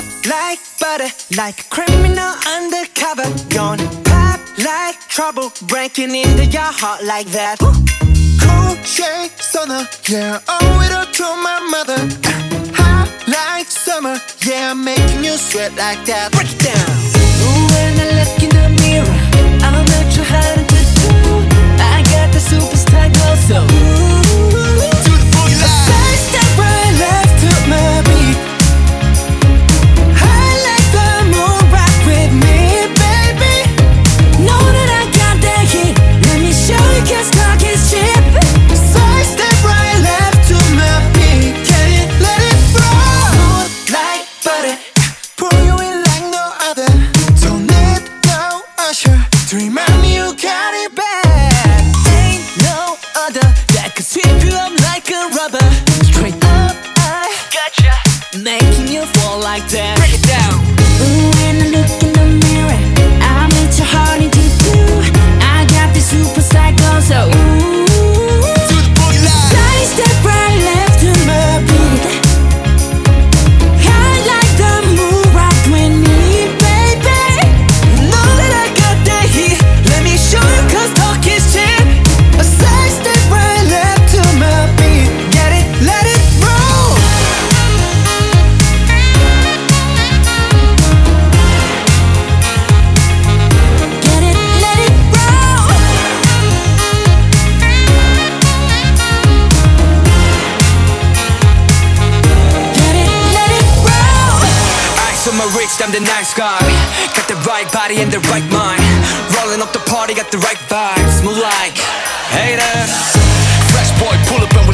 like butter, like a criminal undercover. Gonna pop like trouble, breaking into your heart like that. Cool shade stunner, yeah, owe it all to my mother. Hot like summer, yeah, making you sweat like that. Break it down. When I look in the mirror, I'm not too hard to do. I got the superstar glow, so To the boogie line. side step right left to my beat. I like the moon rock with me, baby. Know that I got that heat. Let me show you 'cause talk is cheap. Side step right left to my beat. Get it, let it roll. Smooth like butter. Pull you in like no other. Don't need no usher to remind me you got it bad. Ain't no other that could sweep you up like a rubber. Straight up, I gotcha, making you fall like that. Break it down. When I look in the mirror, I'm into heart into two. I got the super cycle, so To the boogie line. side step right left to my beat. I like the moon rock with me, baby. Know that I got that heat. Let me show you 'cause talk is cheap. A side step right left to my beat. Get it, let it roll. Get it, let it roll. Get it, let it roll. Ice on my wrist, I'm the nice guy. Got the right body and the right mind. Rolling up the party, got the right vibes. Move like haters. Fresh boy, pull up and